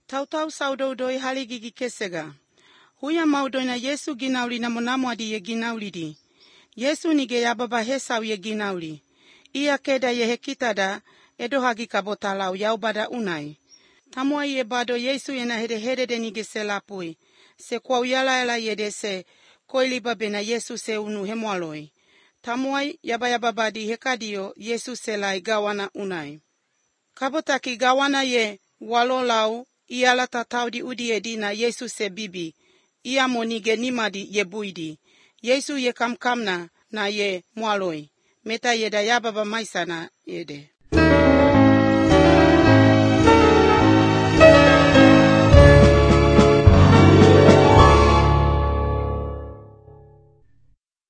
Tautau saudodoi haligigi kesega. Huya maudoina Yesu ginauli na monamwadi ye ginaulidi. Yesu nige yababa hesau ye ginauli. Ia keda ye hekitada edohagi kabotalau yaubada unai. Tamua ye bado Yesu yena hede de nige selapui. Se kwa uyala yede se koiliba bena Yesu se unu hemwaloi. Tamuai yabayababadi hekadio Yesu selai gawana unai. Kabotaki gawana ye walolau iala tatau di udi edina Yesu se bibi. Ia monige nimadi ye buidi. Yesu ye kamkamna na ye mwaloi. Meta yeda yababa maisana yede.